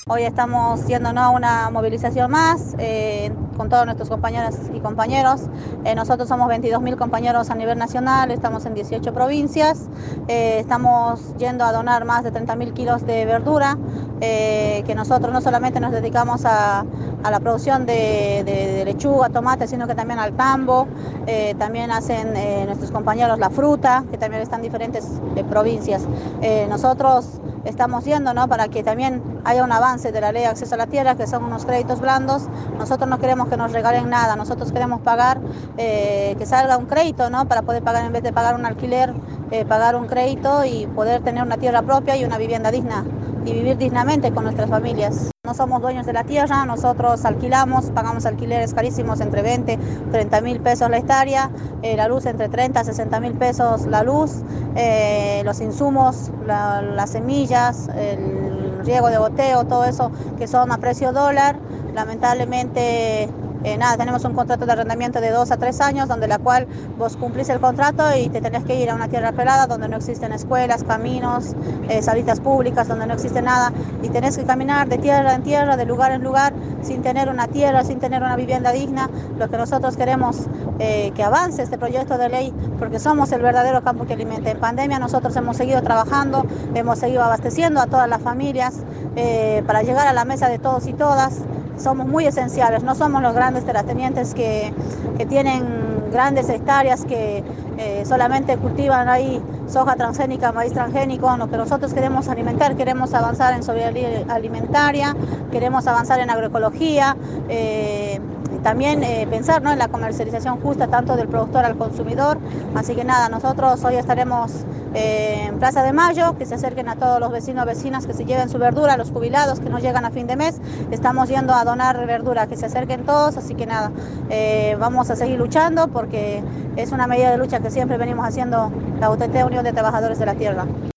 Hoy estamos yendo, ¿no?, a una movilización más con todos nuestros compañeras y compañeros. Nosotros somos 22.000 compañeros a nivel nacional, estamos en 18 provincias. Estamos yendo a donar más de 30.000 kilos de verdura, que nosotros no solamente nos dedicamos a la producción de lechuga, tomate, sino que también al tambo. También hacen nuestros compañeros la fruta, que también están en diferentes provincias. Nosotros estamos yendo, ¿no?, para que también haya un avance de la ley de acceso a la tierra, que son unos créditos blandos. Nosotros no queremos que nos regalen nada, nosotros queremos pagar, que salga un crédito, ¿no?, para poder pagar, en vez de pagar un alquiler, pagar un crédito y poder tener una tierra propia y una vivienda digna y vivir dignamente con nuestras familias. No somos dueños de la tierra, nosotros alquilamos, pagamos alquileres carísimos, entre 20, 30.000 pesos la hectárea, la luz entre 30 a 60.000 pesos la luz, los insumos, las semillas, el riego de goteo, todo eso que son a precio dólar. Lamentablemente, tenemos un contrato de arrendamiento de 2 a 3 años, donde la cual vos cumplís el contrato y te tenés que ir a una tierra pelada donde no existen escuelas, caminos, salitas públicas, donde no existe nada, y tenés que caminar de tierra en tierra, de lugar en lugar, sin tener una tierra, sin tener una vivienda digna. Lo que nosotros queremos, que avance este proyecto de ley, porque somos el verdadero campo que alimenta. En pandemia nosotros hemos seguido trabajando, hemos seguido abasteciendo a todas las familias, para llegar a la mesa de todos y todas. Somos muy esenciales, no somos los grandes terratenientes que tienen grandes hectáreas, que solamente cultivan ahí soja transgénica, maíz transgénico. Lo que nosotros queremos alimentar, queremos avanzar en soberanía alimentaria, queremos avanzar en agroecología, también pensar, ¿no?, en la comercialización justa tanto del productor al consumidor. Así que nada, nosotros hoy estaremos en Plaza de Mayo, que se acerquen a todos los vecinos, vecinas, que se lleven su verdura, los jubilados que no llegan a fin de mes. Estamos yendo a donar verdura, que se acerquen todos. Así que nada, vamos a seguir luchando, porque es una medida de lucha que siempre venimos haciendo la UTT, Unión de Trabajadores de la Tierra.